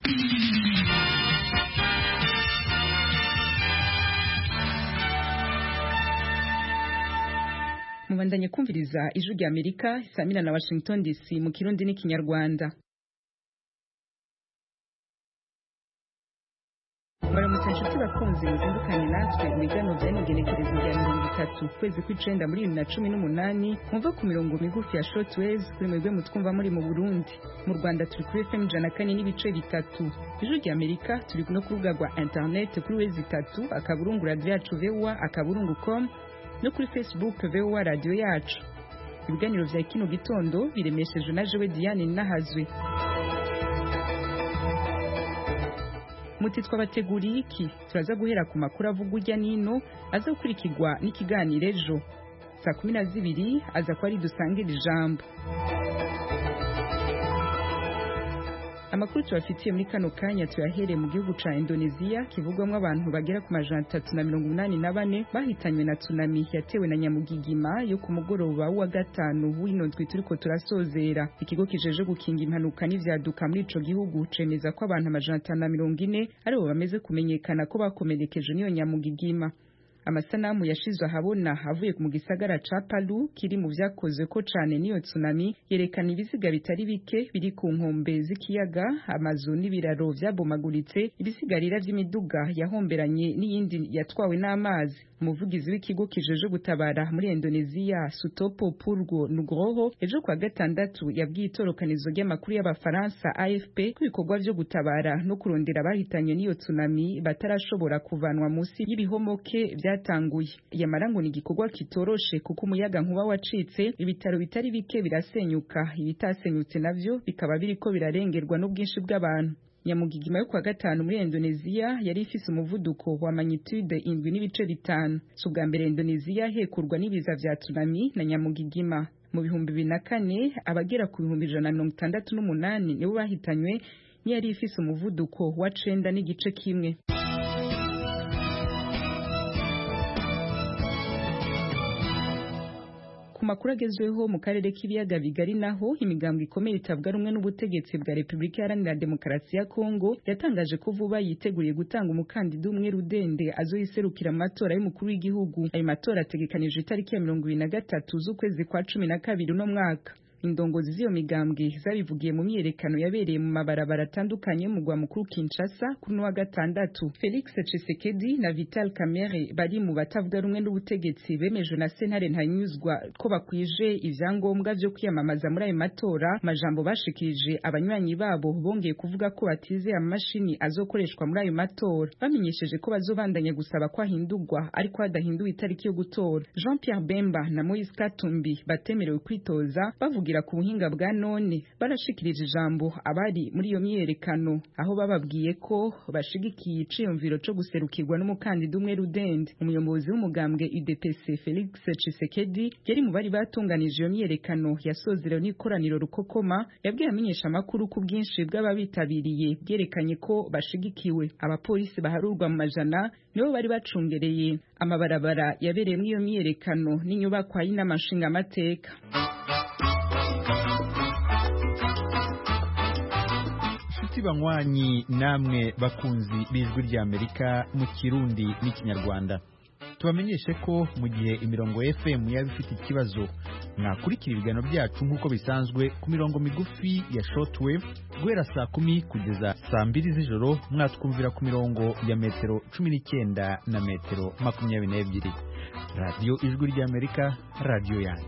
Mubandanye kumviriza ijwi rya Amerika Samira na Washington DC mu Kirundi n'ikinyarwanda. Baramutse inshuti bakunzi muzindukanye natwe mu biganiro by'imigenekerezo ya 30 kwezi kw'icenda muri 2018 mwumva ku mirongo migufi ya shortwave kuri mwebwe mutwumva muri mu Burundi. Mu Rwanda turi kuri FM 104 n'ibice bitatu. Ijwi rya Amerika turi no ku rubuga rwa internet kuri wezi 3 akaburungu radio yacu VOA@akaburungu.com no kuri Facebook VOA radio yacu. Ibiganiro vya kino gitondo biremeshejwe na Jewe Diane Nahazwe. Muti twabateguriye iki? Turaza guhera ku makuru avuga urya nino aza gukurikirwa n'ikiganiro ejo. Saa 12 aza kwari dusangira ijambo. Amakuru tubafitiye muri kano kanya tuyahereye mu gihugu ca Indonesia kivugwamwo abantu bagera ku majana 384 bahitanywe na tsunami yatewe na nyamugigima yo ku mugoroba wa gatanu w'ino ndwi turiko turasozera. Ikigo kijeje gukinga impanuka n'ivyaduka muri ico gihugu cemeza ko abantu amajana 540 aribo bameze kumenyekana ko bakomerekeje niyo nyamugigima. Amasanamu yashizwe ahabona havuye mu gisagara ca Palu kiri mu vyakoze ko cane niyo tsunami yerekana ibiziga bitari bike biri ku nkombe z'ikiyaga, amazu n'ibiraro vyabomaguritse, ibisigarira vy'imiduga yahomberanye n'iyindi yatwawe n'amazi. Umuvugizi w'ikigo kijeje gutabara muri Indonesia Sutopo Purwo Nugroho ejo kwa gatandatu yabwiye itorokanizo ry'amakuru y'abafaransa AFP ko ibikorwa vyo gutabara no kurondera abahitanye niyo tsunami batarashobora kuvanwa musi y'ibihomoke vyatanguye. Yamara ngo ni igikorwa kitoroshe kuko umuyaga nkuba wacitse, ibitaro bitari bike birasenyuka, ibitasenyutse navyo bikaba biriko birarengerwa n'ubwinshi bw'abantu. Nyamugigima yo kwa gatanu muri Indonesia yari ifise umuvuduko wa magnitude 7.5. Subwa mbere Indonesia hekurwa n'ibiza vya tsunami na nyamugigima. Mu bihumbi 2004 abagera ku 168 nibo bahitanywe yari ifise umuvuduko wa 9 n'igice kimwe. Makuru agezweho mu karere k'ibiyaga bigari naho imigambwe ikomeye itavuga rumwe n'ubutegetsi bwa Republika Iharanira Demokarasi ya Kongo yatangaje ko vuba yiteguriye gutanga umukandida umwe rudende azoyiserukira amatora y'umukuru w'igihugu. Ayo matora ategekanije itariki ya 23 z'ukwezi kwa 12 no mwaka. Indongozi z'iyo migambwe zabivugiye mu myerekano yabereye mu mabarabara atandukanye mu mugwa mukuru Kinshasa kuri wa gatandatu. Felix Tshisekedi na Vital Kamerhe bari mu batavuga rumwe n'ubutegetsi bemeje na sentare ntanyuzwa ko bakwije ivyangombwa vyo kwiyamamaza muri ayo matora. Majambo bashikirije abanywanyi babo bongeye kuvuga ko batize amashini azokoreshwa muri ayo matora, bamenyesheje ko bazobandanya gusaba ko ahindurwa ariko hadahinduwe itariki yo gutora. Jean Pierre Bemba na Moise Katumbi batemerewe kwitoza bavuga ku buhinga bwa none barashikirije ijambo abari muri iyo myerekano aho bababwiye ko bashigikiye iciyumviro cyo guserukirwa n'umukandida umwe rudende. Umuyobozi w'umugambwe UDPS Felix Tshisekedi yari mu bari batunganije iyo myerekano yasozerewe n'ikoraniro rukokoma, yabwiye amenyesha amakuru ku bwinshi bw'ababitabiriye byerekanye ko bashigikiwe. Abapolisi baharurwa mu majana nibo bari bacungereye amabarabara yabereye muri iyo myerekano n'inyubakwa y'inamashinga amateka. Banywanyi namwe bakunzi b'ijwi rya Amerika mu Kirundi n'ikinyarwanda, tubamenyeshe ko mu gihe imirongo FM yaba ifite ikibazo mwakurikira ibiganiro byacu nk'uko bisanzwe ku mirongo migufi ya shortwave guhera saa 10 kugeza saa 2 z'ijoro. Mwatwumvira ku mirongo ya metero 19 na metero 22. Radio Ijwi rya Amerika, radio yanyu.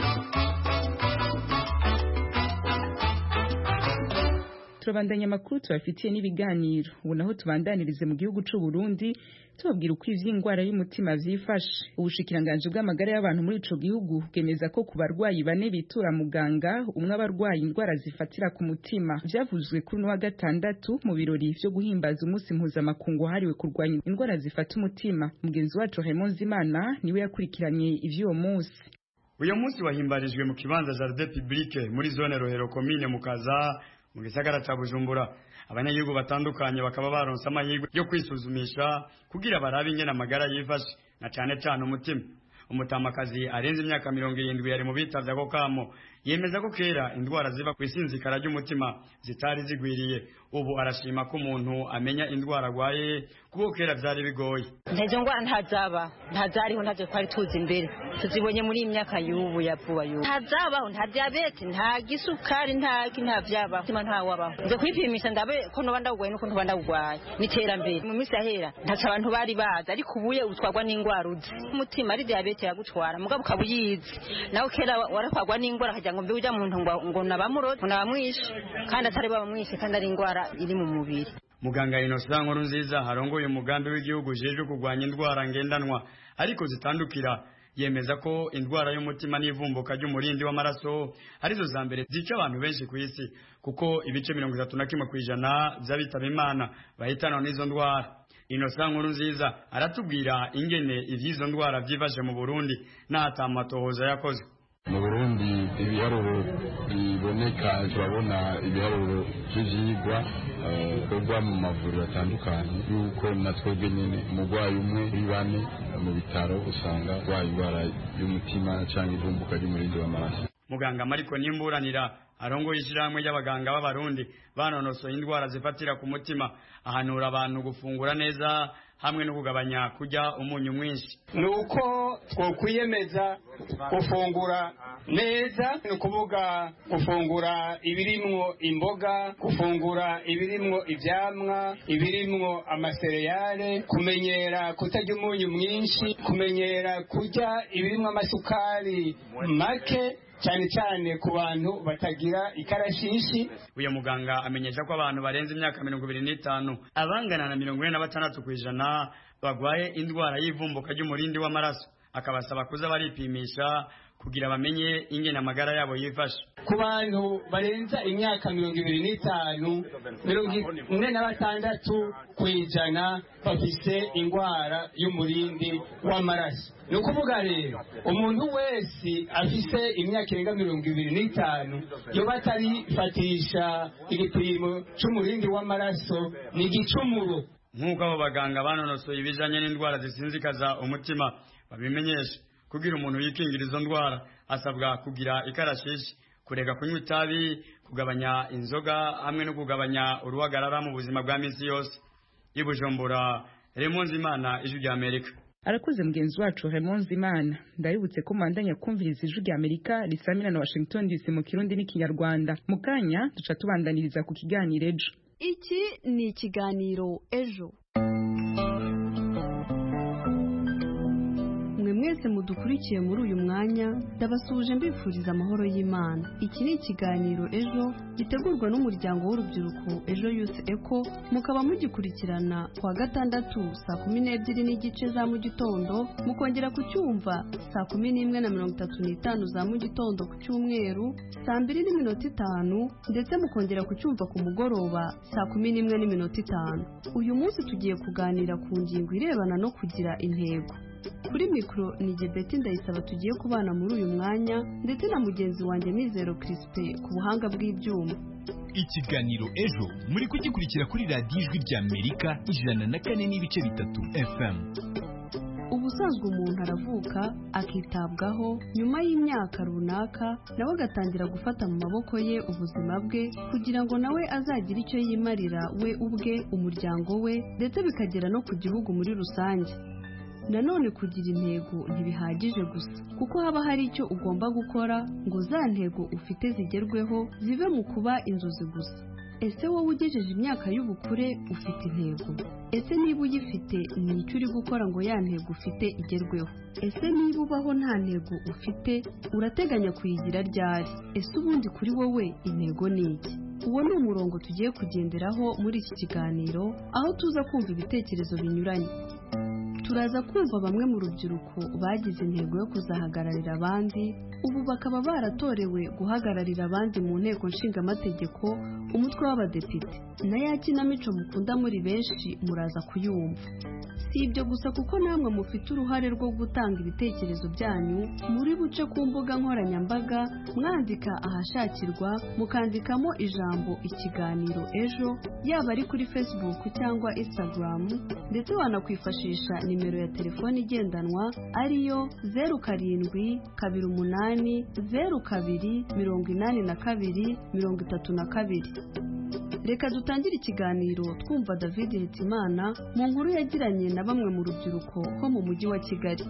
Turabandanya makuru tubafitiye n'ibiganiro. Ubu naho tubandanirize mu gihugu c'u Burundi tubabwira uko ivy'ingwara y'umutima vyifashe. Ubushikiranganje bw'amagara y'abantu muri ico gihugu bwemeza ko ku barwayi 4 bitura muganga umwe abarwayi indwara zifatira ku mutima. Vyavuzwe kuri wa gatandatu mu birori vyo guhimbaza umunsi mpuzamakungu hariwe kurwanya indwara zifata umutima. Mugenzi wacu Raymond Zimana niwe yakurikiranye ivy'uwo munsi. Uyo munsi wahimbarijwe mu kibanza Jardin Publique muri zone Rohero commune Mukaza mu gisagara ca Bujumbura. Abanyagihugu batandukanye bakaba baronse amahirwe yo kwisuzumisha kugira barabe ingene amagara yifashe na cane umutima. Umutamakazi arenze imyaka 70 yari mu bitavye ako kamo yemeza ko kera indwara ziva ku isinzikara ry'umutima zitari zigwiriye. Ubu arashima ko umuntu amenya indwara agwaye kuko kera byari bigoye. Ntezo ngwara ntazariho ntazo twari tuzi imbere, tuzibonye muri imyaka y'ubu yavuba y'ubu. Ntazabaho, nta diabete, nta gisukari, nta vyabaho, nta wabaho. Nze kwipimisha ndabe ko noba ndagwaye nuko ntoba ndagwaye. Niterambere mu minsi yahera ntaca abantu bari baza, ariko ubuye utwagwa n'ingwara uzi. Umutima ari diabete yagutwara, mugabo ukabuyizi. Naho kera warakwagwa n'ingwara kagira ngo mbe uja muntu ngo nabamuroze, nabamwishe, kandi atari babamwishe kandi ari ingwara iri mu mubiri. Muganga Innocent Nkurunziza harongoye umugambi w'igihugu jeje kugwanya indwara ngendanwa ariko zitandukira, yemeza ko indwara y'umutima n'ivumbuka ry'umurindi w'amaraso arizo za mbere zica abantu benshi ku isi, kuko ibice 31% by'abitaba Imana bahitanwa n'izo ndwara. Innocent Nkurunziza aratubwira ingene ivyizo ndwara vyifashe mu Burundi n'atamatohoza yakozwe. Mu Burundi ibiharuro biboneka, turabona ibiharuro by'vyigwa bikorwa mu mavuriro atandukanye yuko natwebwe nyene umurwayi umwe kuri 4 mu bitaro usanga arwaye indwara y'umutima cyangwa ivumbuka ry'umurindi w'amaraso. Muganga Mariko Nimburanira arongoye ishyirahamwe ry'abaganga b'Abarundi banonosoye indwara zifatira ku mutima, ahanura abantu gufungura neza hamwe no kugabanya kurya umunyu mwinshi. Nuko twokwiyemeza gufungura neza, ni ukuvuga gufungura ibirimwo imboga, gufungura ibirimwo ivyamwa, ibirimwo amasereyale, kumenyera kutarya umunyu mwinshi, kumenyera kurya ibirimwo amasukari make, cyane cyane ku bantu batagira ikarashishi. Uyu muganga amenyesha ko abantu barenze imyaka 25 abangana na 46% bagwaye indwara y'ivumbuka ry'umurindi w'amaraso, akabasaba kuza baripimisha kugira bamenye ingene amagara yabo yifashe. Ku bantu barenza imyaka 25, 46% bafise indwara y'umurindi w'amaraso. Ni ukuvuga rero umuntu wese afise imyaka irenga 25 yoba atarifatisha igipimo c'umurindi w'amaraso ni igicumuro. Nk'uko abo baganga banonosoye ibijanye n'indwara zisinzikaza umutima babimenyesha, kugira umuntu yikingira izo ndwara asabwa kugira ikarashishi, kureka kunywa itabi, kugabanya inzoga hamwe no kugabanya uruhagarara mu buzima bwa minsi yose. I Bujumbura, Raymond Zimana, Ijwi rya Amerika. Arakoze mugenzi wacu Raymond Zimana. Ndabibutse ko mandanya kumviriza Ijwi rya Amerika risamira na Washington DC mu Kirundi n'Ikinyarwanda. Mukanya duca tubandaniriza ku kiganiro ejo. Iki ni ikiganiro ejo. Mwese mudukurikiye muri uyu mwanya ndabasuje mbifuriza amahoro y'Imana. Iki ni ikiganiro ejo gitegurwa n'umuryango w'urubyiruko Ejo Youth Echo, mukaba mugikurikirana kwa gatandatu saa 12:30 za mu gitondo, mukongera kucyumva saa 11:35 za mu gitondo ku cyumweru, saa 2:05 ndetse mukongera kucyumva ku mugoroba saa 11:05. Uyu munsi tugiye kuganira ku ngingo irebana no kugira intego. Kuri mikro ni Jebeti Ndayisaba tugiye kubana muri uyu mwanya, ndetse na mugenzi wanjye Mizero Crispin ku buhanga bw'ibyuma. Ikiganiro ejo muri kugikurikira kuri Radio Ijwi rya Amerika 104.3 FM. Ubusanzwe umuntu aravuka akitabwaho, nyuma y'imyaka runaka nawe agatangira gufata mu maboko ye ubuzima bwe kugira ngo nawe azagire icyo yimarira we ubwe, umuryango we, ndetse bikagera no ku gihugu muri rusange. Nanone kugira intego ntibihagije gusa, kuko haba hari icyo ugomba gukora ngo za ntego ufite zigerweho zive mu kuba inzozi gusa. Ese wowe ugejeje imyaka y'ubukure ufite intego? Ese niba uyifite ni icyo uri gukora ngo ya ntego ufite igerweho? Ese niba ubaho nta ntego ufite urateganya kuyigira ryari? Ese ubundi kuri wowe intego ni iki? Uwo ni umurongo tugiye kugenderaho muri iki kiganiro, aho tuza kumva ibitekerezo binyuranye. Turaza kumva bamwe mu rubyiruko bagize intego yo kuzahagararira abandi, ubu bakaba baratorewe guhagararira abandi mu nteko nshingamategeko, umutwe w'abadepite. Na ya kinamico mukunda muri benshi muraza kuyumva. Si ibyo gusa, kuko namwe mufite uruhare rwo gutanga ibitekerezo byanyu, muri buce ku mbuga nkoranyambaga mwandika ahashakirwa, mukandikamo ijambo ikiganiro ejo, yaba ari kuri Facebook cyangwa Instagram, ndetse wanakwifashisha nimero nimero ya telefoni igendanwa ariyo 0728028232. Reka dutangire ikiganiro twumva David Hitimana mu nkuru yagiranye na bamwe mu rubyiruko ho mu mujyi wa Kigali.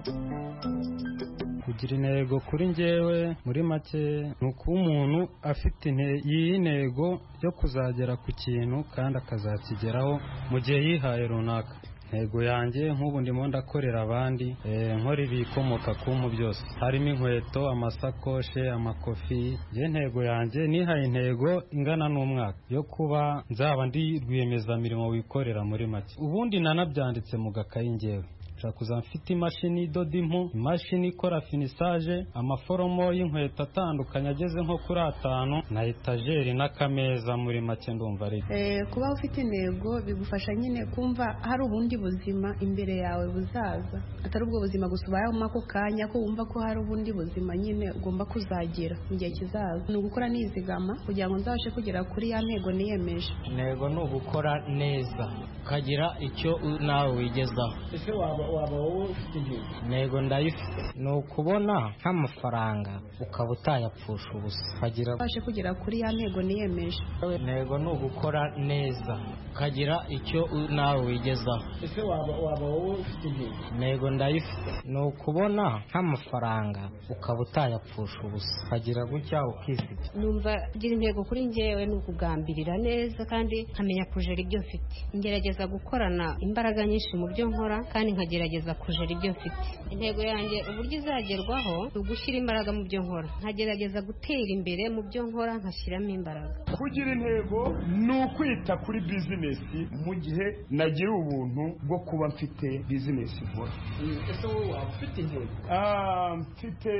Kugira intego kuri njyewe muri make ni uko umuntu afite intego yo kuzagera ku kintu kandi akazakigeraho mu gihe yihaye runaka. Intego yanjye nk'ubu ndimo ndakorera abandi nkora ibikomoka ku mpu byose harimo inkweto, amasakoshe, amakofi. Intego yanjye nihaye intego ingana n'umwaka yo kuba nzaba ndi rwiyemezamirimo wikorera muri make. Ubundi nanabyanditse mu gakayi njyewe kuza mfite imashini idoda impu, imashini ikora finisage, amaforomo y'inkweto atandukanye ageze nko kuri 5 na etajeri n'akameza. Muri make ndumva ari kuba ufite intego bigufasha nyine kumva hari ubundi buzima imbere yawe buzaza, atari ubwo buzima gusa ubayemo ako kanya, ko wumva ko hari ubundi buzima nyine ugomba kuzagira mu gihe kizaza. Ni ugukora nizigama kugira ngo nzabashe kugera kuri ya ntego niyemeje. Intego ni ugukora neza ukagira icyo nawe wigezaho. Ese waba wowe ufite intego ndayifite, ni ukubona nk'amafaranga ukaba utayapfusha ubusa ukagira ubashe kugera kuri ya ntego niyemeje. Intego ni ugukora neza ukagira icyo nawe wigezaho. Ese waba wowe ufite intego ndayifite, ni ukubona nk'amafaranga ukaba utayapfusha ubusa ukagira gutya ukisiga. Numva gira intego kuri njyewe ni ukugambirira neza kandi nkamenya kujera ibyo mfite. Ngerageza gukorana imbaraga nyinshi mu byo nkora kandi nkagerageza kujera ibyo mfite. Intego yanjye uburyo izagerwaho ni ugushyira imbaraga mu byo nkora, nkagerageza gutera imbere mu byo nkora nkashyiramo imbaraga. Kugira intego ni ukwita kuri bizinesi mu gihe nagira ubuntu bwo kuba mfite bizinesi nkora. Ese wowe waba ufite intego? Mfite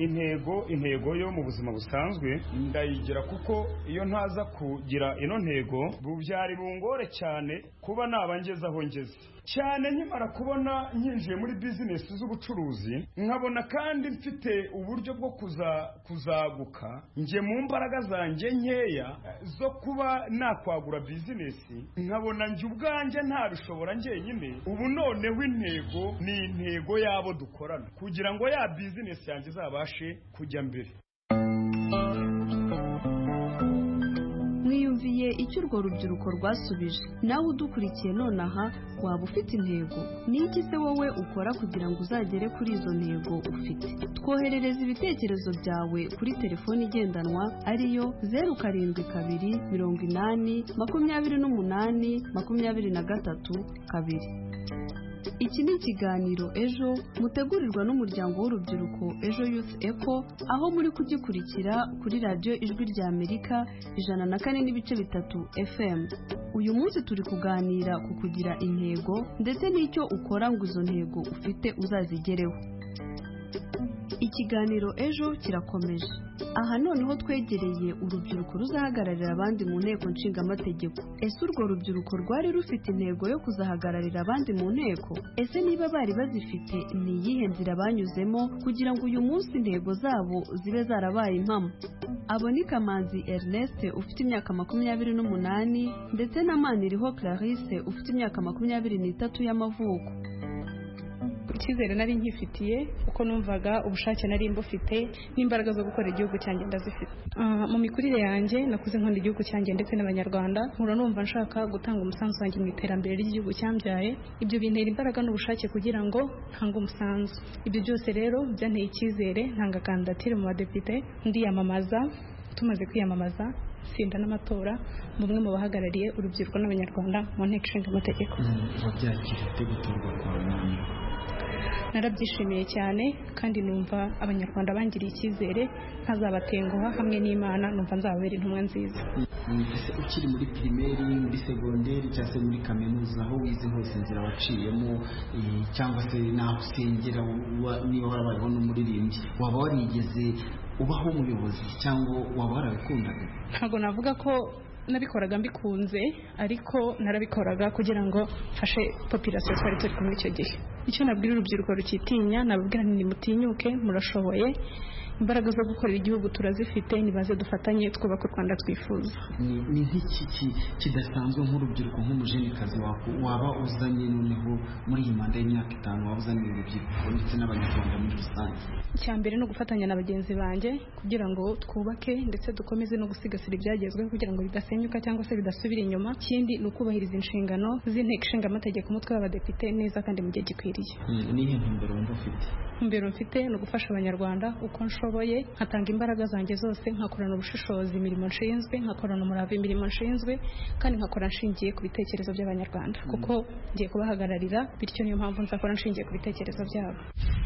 intego yo mu buzima busanzwe ndayigira, kuko iyo ntaza kugira ino ntego byari bungore cyane kuba nabangeza aho ngeze. Cyane nkimara kubona nyinjiye muri bizinesi z'ubucuruzi, nkabona kandi mfite uburyo bwo kuzaguka nje mu mbaraga zanjye nkeya zo kuba nakwagura bizinesi, nkabona njye ubwanjye ntabishobora njyenyine. Ubu noneho intego ni intego yabo dukorana kugira ngo ya bizinesi yanjye izabashe kujya mbere. Mwiyumviye icyo urwo rubyiruko rwasubije. Nawe udukurikiye nonaha waba ufite intego? Ni iki se wowe ukora kugira ngo uzagere kuri izo ntego ufite? Twoherereza ibitekerezo byawe kuri telefoni igendanwa ariyo 0728282332. Iki ni ikiganiro Ejo mutegurirwa n'umuryango w'urubyiruko Ejo Youth Echo, aho muri kugikurikira kuri radio Ijwi rya Amerika 104.3 FM. Uyu munsi turi kuganira ku kugira intego ndetse n'icyo ukora ngo izo ntego ufite uzazigereho. Ikiganiro Ejo kirakomeje. Aha noneho twegereye urubyiruko ruzahagararira abandi mu nteko nshingamategeko. Ese urwo rubyiruko rwari rufite intego yo kuzahagararira abandi mu nteko? Ese niba bari bazifite, ni iyihe nzira banyuzemo kugira ngo uyu munsi intego zabo zibe zarabaye impamo? Abo ni Kamanzi Ernest ufite imyaka 28 ndetse na Maniriho Clarisse ufite imyaka 23 y'amavuko. Icyizere nari nkifitiye uko numvaga ubushake nari mbufite n'imbaraga zo gukora igihugu cyanjye ndazifite. Mu mikurire yanjye nakuze nkunda igihugu cyanjye ndetse n'abanyarwanda, nkura numva nshaka gutanga umusanzu wanjye mu iterambere ry'igihugu cyambyaye. Ibyo bintera imbaraga n'ubushake kugira ngo ntange umusanzu. Ibyo byose rero byanteye icyizere, ntanga kandidatire mu badepite, ndiyamamaza. Tumaze kwiyamamaza tsinda n'amatora bumwe mu bahagarariye urubyiruko n'abanyarwanda mu nteko ishinga amategeko. Wabyakiriye gutorwa kwa none? Narabyishimiye cyane kandi numva abanyarwanda bangiriye icyizere ntazabatenguha, hamwe n'Imana numva nzababera intumwa nziza. Ese ukiri muri primaire, muri secondaire cyangwa se muri kaminuza, aho wize hose inzira waciyemo cyangwa se naho usengera, niba warabayeho n'umuririmbyi, waba warigeze ubaho umuyobozi cyangwa waba warabikundaga? Ntabwo navuga ko nabikoraga mbikunze, ariko narabikoraga kugira ngo mfashe population twari turi muri icyo gihe. icyo nabwira urubyiruko rukitinya nababwira nti mutinyuke murashoboye imbaraga zo gukorera igihugu turazifite nibaze dufatanye twubaka u Rwanda twifuza. Ni nk'iki kidasanzwe nk'urubyiruko nk'umujenikazi waba uzanye noneho muri iyi manda y'imyaka 5 waba uzanye urubyiruko ndetse n'abanyarwanda muri rusange? Icyambere no gufatanya na bagenzi banjye kugira ngo twubake ndetse dukomeze no gusigasira ibyagezweho kugira ngo bidasenyuka cyangwa se bidasubira inyuma. Ikindi ni ukubahiriza inshingano z'inteko ishinga amategeko umutwe w'abadepite neza kandi mu gihe gikwiriye. Ni ihe ntumbero wumva ufite? Ntumbero mfite no gufasha abanyarwanda uko nshoboye nkatanga imbaraga zanjye zose nkakorana ubushishozi imirimo nshinzwe nkakorana umurava imirimo nshinzwe kandi nkakora nshingiye ku bitekerezo by'abanyarwanda kuko ngiye kubahagararira bityo niyo mpamvu nzakora nshingiye ku bitekerezo byabo.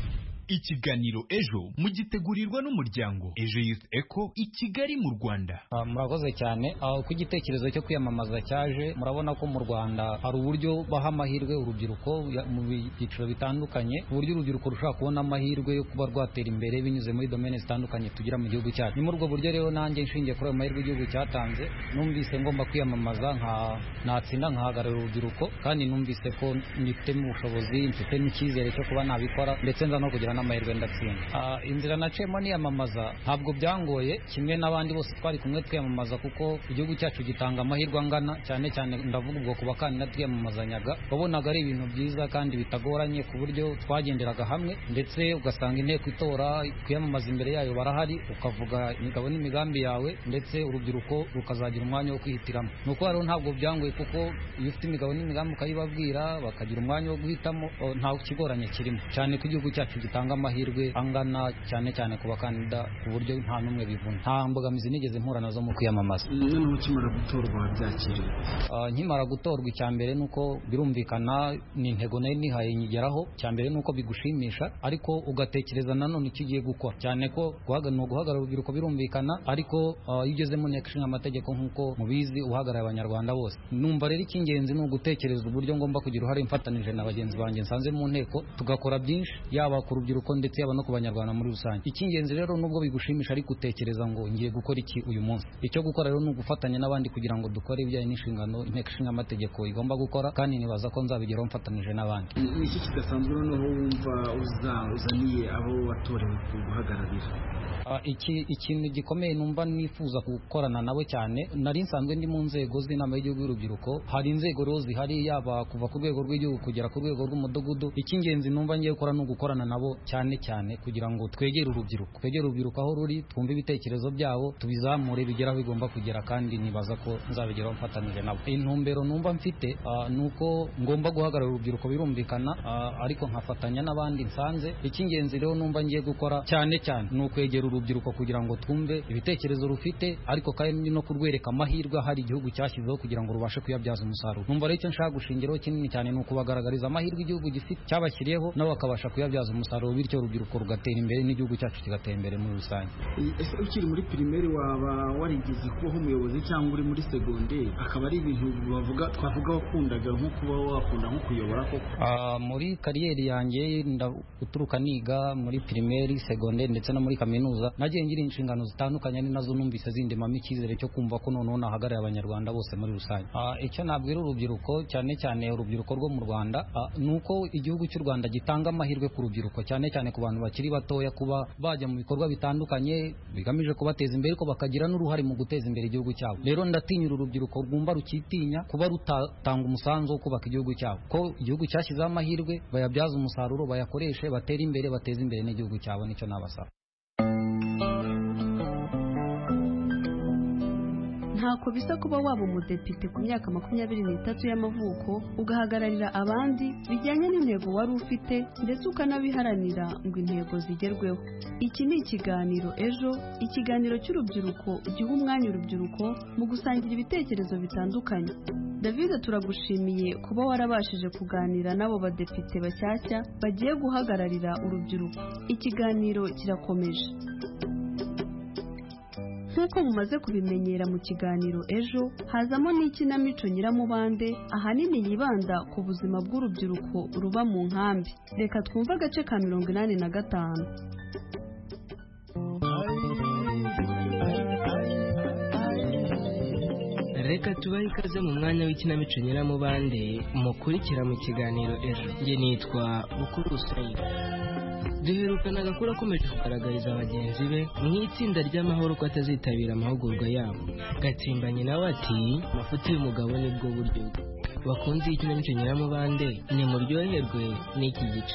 Ikiganiro ejo mugitegurirwa n'umuryango Ejo Youth Echo i Kigali mu Rwanda. Murakoze cyane. Ku igitekerezo cyo kwiyamamaza cyaje murabona ko mu Rwanda hari uburyo baha amahirwe urubyiruko mu byiciro bitandukanye, uburyo urubyiruko rushaka kubona amahirwe yo kuba rwatera imbere binyuze muri domaine zitandukanye tugira mu gihugu cyacu. Ni muri ubwo buryo rero nanjye nshingiye kuri ayo mahirwe igihugu cyatanze numvise ngomba kwiyamamaza natsinda nkahagarara urubyiruko kandi numvise ko nifitemo ubushobozi mfite n'icyizere cyo kuba nabikora ndetse nza no kugira n'amahirwe ndatsinda. Inzira nacemo niyamamaza ntabwo byangoye kimwe n'abandi bose twari kumwe twiyamamaza kuko igihugu cyacu gitanga amahirwe angana cyane cyane ndavuga ubwo ku bakandida twiyamamazanyaga wabonaga ari ibintu byiza kandi bitagoranye ku buryo twagenderaga hamwe ndetse ugasanga inteko itora kwiyamamaza imbere yayo barahari ukavuga imigabo n'imigambi yawe ndetse urubyiruko rukazagira umwanya wo kwihitiramo. Nuko rero ntabwo byangoye kuko iyo ufite imigabo n'imigambi ukayibabwira bakagira umwanya wo guhitamo nta kigoranye kirimo cyane ko igihugu cyacu gitanga amahirwe angana cyane cyane ku bakandida ku buryo nta numwe bivuna. Nta mbogamizi nigeze mpura nazo mu kwiyamamaza. Noneho ukimara gutorwa byakiriye? Nkimara gutorwa icyambere nuko birumvikana ni intego nayo nihaye nyigeraho. Cyambere nuko bigushimisha ariko ugatekereza nanone icyo ugiye gukora cyane ko guhagarara urubyiruko birumvikana ariko iyo ugeze mu nteko ishinga amategeko nk'uko mubizi uhagarara abanyarwanda bose. Numva rero icy'ingenzi ni ugutekereza uburyo ngomba kugira uruhare mfatanije na bagenzi banjye nsanze mu nteko tugakora byinshi yaba ku rubyiruko ndetse yaba no ku banyarwanda muri rusange. Icy'ingenzi rero nubwo bigushimisha ariko utekereza ngo ngiye gukora iki uyu munsi. Icyo gukora rero ni ugufatanya n'abandi kugira ngo dukore ibijyanye n'inshingano inteko ishinga amategeko igomba gukora kandi nibaza ko nzabigeraho mfatanije n'abandi. Ni iki kidasanzwe noneho wumva uzaniye abo watorewe guhagararira? Ikintu gikomeye numva nifuza gukorana nabo cyane nari nsanzwe ndi mu nzego z'inama y'igihugu y'urubyiruko. Hari inzego rero zihari yaba kuva ku rwego rw'igihugu kugera ku rwego rw'umudugudu. Icy'ingenzi numva ngiye gukora no gukorana nabo cyane cyane kugira ngo twegere urubyiruko aho ruri twumve ibitekerezo byabo tubizamure bigera bigomba kugera kandi nibaza ko nzabigeraho mfatanije nabo. Intumbero numva mfite nuko ngomba guhagarara urubyiruko birumvikana ariko nkafatanya n'abandi nsanze. Icy'ingenzi rero numva ngiye gukora cyane cyane ni ukwegera urubyiruko kugira ngo twumve ibitekerezo rufite ariko kandi no kurwereka amahirwe ahari igihugu cyashyizeho kugira ngo rubashe kuyabyaza umusaruro. Numva rero icyo nshaka gushingiraho kinini cyane ni ukubagaragariza amahirwe igihugu gifite cyabashyiriyeho nabo bakabasha kuyabyaza umusaruro bityo urubyiruko rugatera imbere n'igihugu cyacu kigatera imbere muri rusange. Ese ukiri muri primaire waba warigeze kubaho umuyobozi cyangwa uri muri secondaire akaba ari ibintu twavuga wakundaga nko kuba wakunda nko kuyobora koko? Muri kariyeri yanjye guturuka niga muri primaire secondaire ndetse no muri kaminuza nagiye ngira inshingano zitandukanye ari nazo numvise zindemamo icyizere cyo kumva ko noneho nahagarariye abanyarwanda bose muri rusange. Icyo nabwira urubyiruko cyane cyane urubyiruko rwo mu Rwanda nuko igihugu cy'u Rwanda gitanga amahirwe ku rubyiruko cyane cyane ku bantu bakiri batoya kuba bajya mu bikorwa bitandukanye bigamije kubateza imbere ko bakagira n'uruhare mu guteza imbere igihugu cyabo. Rero ndatinyura urubyiruko rwumva rukitinya kuba rutatanga umusanzu wo kubaka igihugu cyabo ko igihugu cyashyizeho amahirwe bayabyaza umusaruro bayakoreshe batera imbere bateza imbere n'igihugu cyabo. Nicyo nabasaba. ntako bisa kuba waba umudepite ku myaka 23 y'amavuko ugahagararira abandi bijyanye n'intego wari ufite ndetse ukanabiharanira ngo intego zigerweho. Iki ni ikiganiro ejo, ikiganiro cy'urubyiruko giha umwanya urubyiruko mu gusangira ibitekerezo bitandukanye. David turagushimiye kuba warabashije kuganira n'abo badepite bashyashya bagiye guhagararira urubyiruko. Ikiganiro kirakomeje. Nk'uko mumaze kubimenyera mu kiganiro ejo hazamo n'ikinamico Nyiramubande ahanini yibanda ku buzima bw'urubyiruko ruba mu nkambi. Reka twumve agace ka 85. reka tubahe ikaze mu mwanya w'ikinamico Nyiramubande mukurikira mu kiganiro ejo. Njye nitwa Bukuru Said. Duherukana Gakuru akomeje kugaragariza bagenzi be mu itsinda ry'amahoro ko atazitabira amahugurwa yabo. Gatsimbanye nawe ati amafuti y'umugabo nibwo buryo bwe. Bakunze ikinamico Nyiramubande ni muryoherwe n'iki gice.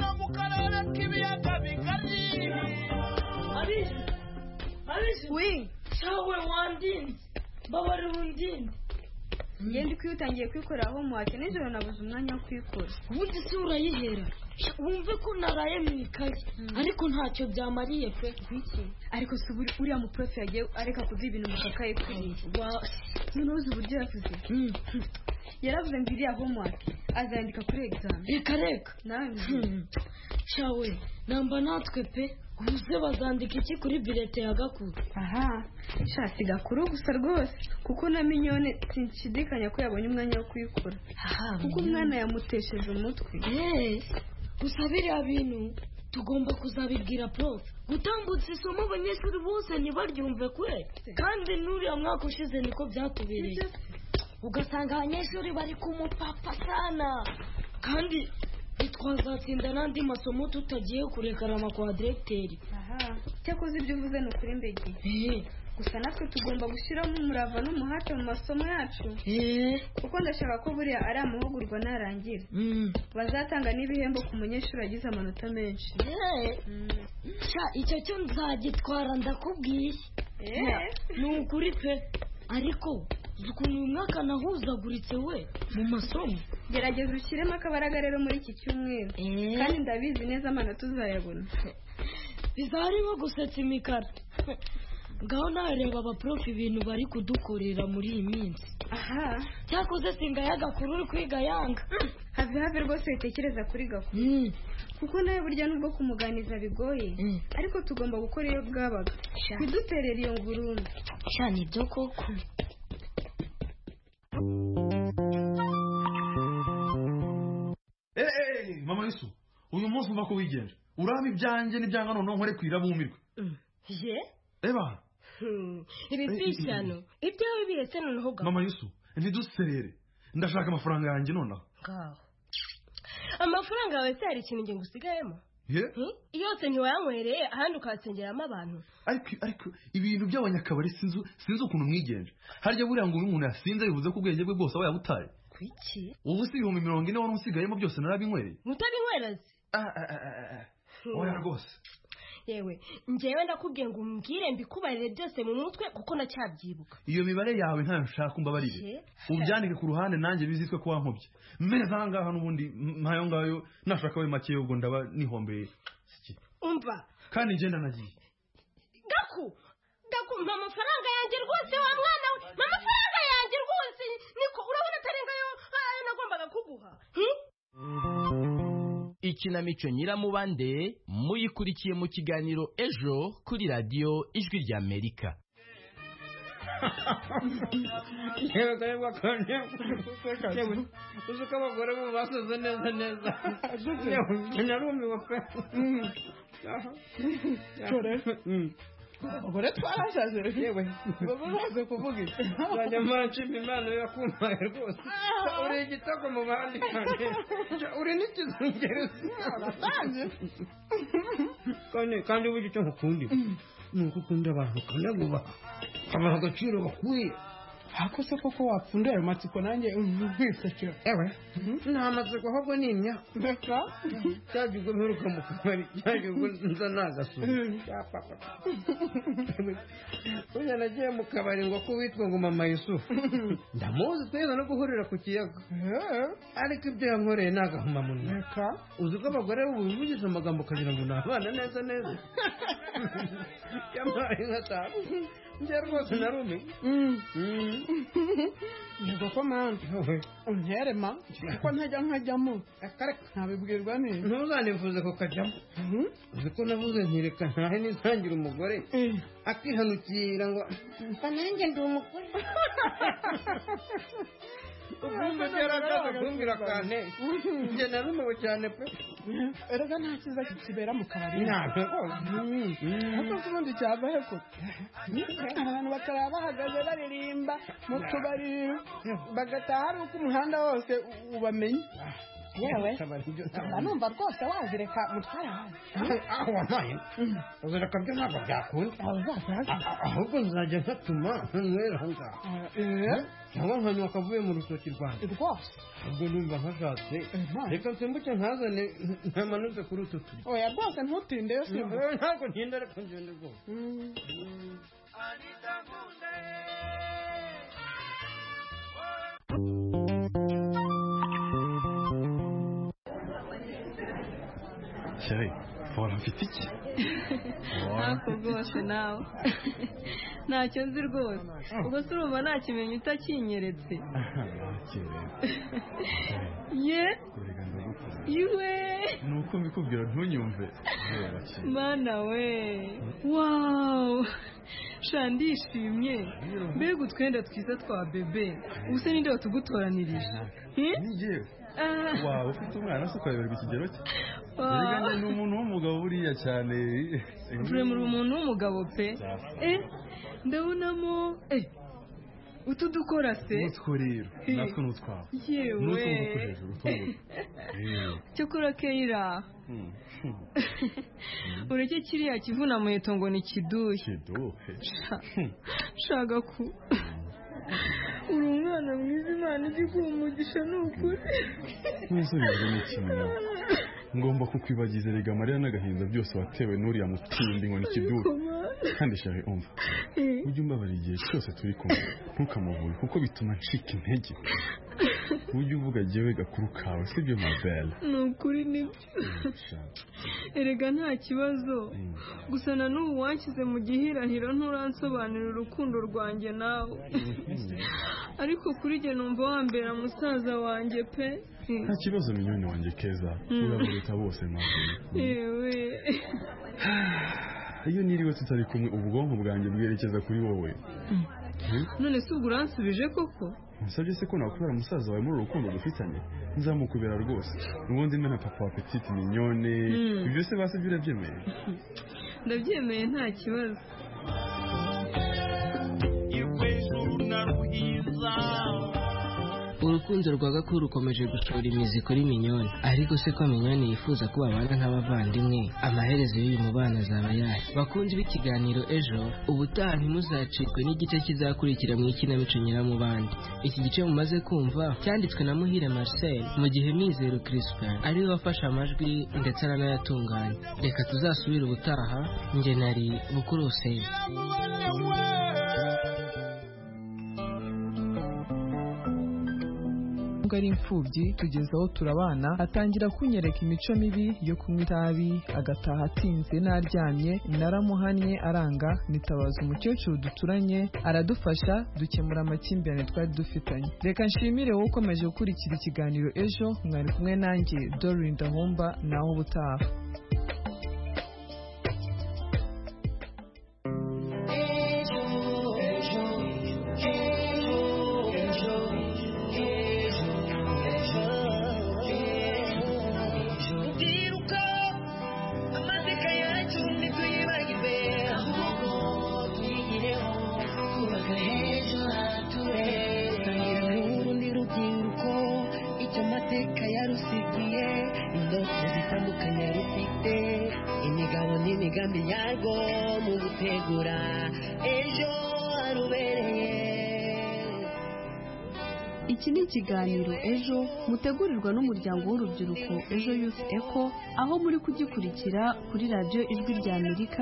We shawe wandinze babari wundinze ngende kwitangiye kwikora aho muhake nijoro nabuze umwanya wo kwikora ubundi si urayihera wumve ko naraye mu ikaye ariko ntacyo byamariye pe iki ariko si uriya muprofe yagiye areka kuduha ibintu mu kakaye kuriya none uzi uburyo yavuze yaravuze ngo iriya homework azandika kuri exam reka nawe shawe namba natwe pe ubuze bazandika iki kuri bilete ya Gakuru? Aha shasi Gakuru gusa rwose kuko na Minyone sinshidikanya ko yabonye umwanya wo kwikora kuko umwana yamutesheje umutwe. Gusa biriya bintu tugomba kuzabibwira prof gutambutsa isomo abanyeshuri bose ntibaryumve kure kandi n'uriya mwaka ushize niko byatubereye ugasanga abanyeshuri bari kumupapa sana kandi twazatsinda n'andi masomo tutagiye kurekarama kwa directeur. Cyakoze ibyo uvuze ni ukuri mbege gusa natwe tugomba gushyiramo umurava n'umuhate mu masomo yacu kuko ndashaka ko buriya ari amahugurwa narangira bazatanga n'ibihembo ku munyeshuri agize amanota menshi. Icyo cyo nzagitwara ndakubwiye ni ukuri pe ariko ukuntu uyu mwaka nahuzaguritse we mu masomo. Gerageza ushyiremo akabaraga rero muri iki cyumweru kandi ndabizi neza amanota uzayabona. Bizari nko gusetsa imikara. Ngaho nawe reba abaprofi ibintu bari kudukorera muri iyi minsi. Cyakoze singa ya Gakuru uri kwiga yanga have rwose witekereza kuri Gakuru kuko nawe burya nubwo kumuganiza bigoye ariko tugomba gukora iyo bwabaga biduterera iyo ngurundu. Ni byo koko. Mama Yesu uyu munsi umva ko wigenje uraba ibyanjye n'ibyanga none nkore kwira bumirwe eba ibipishano ibyawe biretse noneho Gakuru. Mama Yesu ntiduserere ndashaka amafaranga yanjye nonaho. Amafaranga yawe se hari ikintu nge ngusigayemo yose ntiwayanywereye ahandi ukasengeramo abantu. Ariko ibintu by'abanyakabari sinzi ukuntu mwigenje harya buriya ngo umuntu yasinze bivuze ko ubwenge bwe bwose aba yabutaye. Kwiki ubu si 40 wari usigayemo byose narabinywereye. Mutabinywera oya rwose yewe njyewe ndakubwiye ngo umbwire mbikubarire byose mu mutwe kuko nacyabyibuka. Iyo mibare yawe ntayo nshaka umbabarire ubyandike ku ruhande nanjye bizitwe ko wankobye meza ngaha n'ubundi ntayo ngayo nashaka we make ubwo ndaba nihombeye. Umva kandi ngenda nagiye Gaku mpa amafaranga yanjye rwose wa mwana we mpa amafaranga yanjye rwose niko urabona atarengayo nagombaga kuguha. Ikinamico Nyiramubande muyikurikiye mu kiganiro ejo kuri radio Ijwi rya Amerika. Uzuka abagore bo basoze neza narumiwe pe abagore twarasaze yewe babaze kuvuga iki nyamara nshima Imana yakumpaye rwose uri igitego mu bandi uri n'ikizungerezi kandi uburyo icyo nkukundi ni uko ukunda abantu ukanabubaha ukabaha agaciro bakwiye. Ako se koko wapfunda ayo matsiko nanjye nkwisekera. Ewe nta matsiko ahubwo ni imyaka cyagirwa mperuka mu kabari cyagirwa nza nagasura unya nagiye mu kabari ngo ko witwa ngo Mama Yusufu ndamuzi tweza no guhurira ku kiyaga ariko ibyo yankoreye nagahuma munwa uzi ko abagore bubivugiza amagambo kagira ngo nabana neza yamaye nkatabu njye rwose narumiwe. Yego ko manje unterema ko ntajya nkajyamo ntabibwirwa neza ntuzanifuze ko kajyamo uzi ko navuze ntireka ntahe nisangira umugore akihanukira ngo nanjye ndi umugore kumbwira kane njye narumiwe cyane pe erega nta cyiza kibera mu kabari ntabwo ariko ubundi cyava he ko abantu bakaraba bahagaze baririmba mu tubari bagataha ari uko umuhanda wose ubamenye yewe numva rwose wazireka mutwara aho wamaye uzireka byo ntabwo byakunda ahubwo nzajya ntatuma nywera ngaha cyangwa nkanywa akavuye mu rutoki rwanjye rwose ubwo numva nkashatse reka nsimbuke nkazane ntamanutse kuri utu tuzi oya rwose ntutinde yo simba ntabwo ntinda reka ngende rwose chérie wari mfite iki ntako rwose nawe ntacyo nzi rwose ubwo se urumva nta kimenyi utakinyeretse ye iwe ni uko mbikubwira ntunyumve mana we wawu sha ndishimye mbega utwenda twiza twa bebe ubu se ninde watugutoranirije ngewe wawe ufite umwana se ukayoberwa ikigero cye rero ni umuntu w'umugabo buriya cyane muri umuntu w'umugabo pe ndabonamo utu dukora se utwo rero natwo ni utwawe yewe n'utwo nguko hejuru cyokora keira ureke kiriya kivuna muheto ngo ni kiduhe shaka ku uri umwana mwiza imana ijya iguha umugisha ni ukuri ntuzubizwe n'ikintu nawe ngomba kukwibagiza rega amarira n'agahinda byose watewe n'uriya mutindi ngo ni kiduhe kandi shaka umva ujye umbabara igihe cyose turi kumwe ntukamuvuye kuko bituma ncika intege ujye uvuga jyewe gakuru kawe sibyo mabela ni ukuri nibyo erega nta kibazo gusa na n'ubu wanshyize mu gihirahiro nturansobanurira urukundo rwanjye nawe ariko kuri jye numva wambera musaza wanjye pe nta kibazo minyoni wanjye keza uraburuta bose mabela yewe iyo niriwe tutari kumwe ubwonko bwanjye bwerekeza kuri wowe none se ubwo uransubije koko musabye se ko nakubera musaza wawe muri uru rukundo dufitanye nzamukubera rwose ubundi mena papa wa petite mignone ibyo se basi byo urabyemeye ndabyemeye nta kibazo urukundo rwa gakuru rukomeje gushora imizi kuri minyoni ariko se ko minyoni yifuza ko babana nk'abavandimwe amaherezo y'uyu mubano azaba yayo bakunze b'ikiganiro ejo ubutaha ntimuzacikwe n'igice kizakurikira mu ikinamico nyiramubande iki gice mumaze kumva cyanditswe na Muhire Marcel mu gihe Mizero Crispin ariwe wafashe amajwi ndetse aranayatunganya reka tuzasubire ubutaha njye nari Bukuru Hussein ari imfubyi tugeze aho turabana atangira kunyereka imico mibi yo kunywa itabi agataha atinze naryamye naramuhannye aranga nitabaza umukecuru duturanye aradufasha dukemura amakimbirane twari dufitanye reka nshimire wowe ukomeje gukurikira ikiganiro ejo mwari kumwe nanjye Doreen Dahomba naho ubutaha imigambi yarwo mu gutegura ejo harubereye. Iki ni ikiganiro ejo mutegurirwa n'umuryango w'urubyiruko Ejo Youth Echo aho muri kugikurikira kuri radiyo Ijwi rya Amerika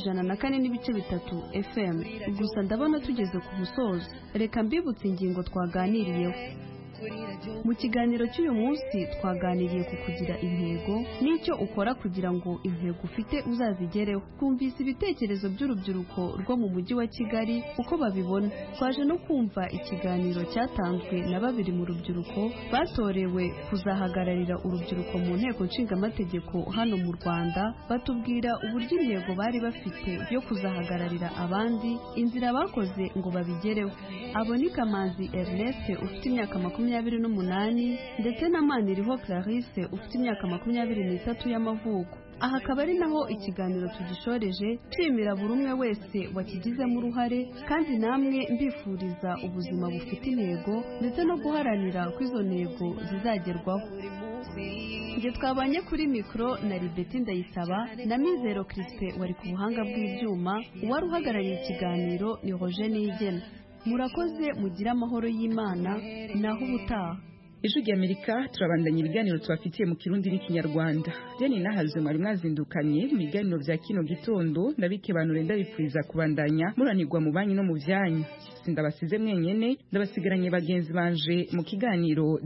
104.3 FM. Gusa ndabona tugeze ku musozo, reka mbibutse ingingo twaganiriyeho. Mu kiganiro cy'uyu munsi twaganiriye ku kugira intego n'icyo ukora kugira ngo intego ufite uzazigereho. Twumvise ibitekerezo by'urubyiruko rwo mu mujyi wa Kigali uko babibona. Twaje no kumva ikiganiro cyatanzwe na babiri mu rubyiruko batorewe kuzahagararira urubyiruko mu nteko nshingamategeko hano mu Rwanda, batubwira uburyo intego bari bafite yo kuzahagararira abandi, inzira bakoze ngo babigereho. Abo ni Kamanzi Ernest ufite imyaka 20 28 ndetse na Maniriho Clarisse ufite imyaka 23 y'amavuko. Aha akaba ari naho ikiganiro tugishoreje, twimira buri umwe wese wakigizemo uruhare, kandi namwe mbifuriza ubuzima bufite intego ndetse no guharanira ko izo ntego zizagerwaho. Nge twabanye kuri mikro na Libeti Ndayisaba na Mizero Crispe wari ku buhanga bw'ibyuma, uwari uhagarariye ikiganiro ni Roger Niyigena. Murakoze, mugira amahoro y'Imana, naho ubutaha. Ijwi ry'Amerika turabandanya ibiganiro tubafitiye mu Kirundi n'Ikinyarwanda. Jeni nahazwe mwari mwazindukanye mu biganiro bya kino gitondo, ndabikebanure ndabipfuriza kubandanya muranirwa mu banyi no mu byanyu. Sindabasize mwenyene, ndabasigaranye bagenzi banje mu kiganiro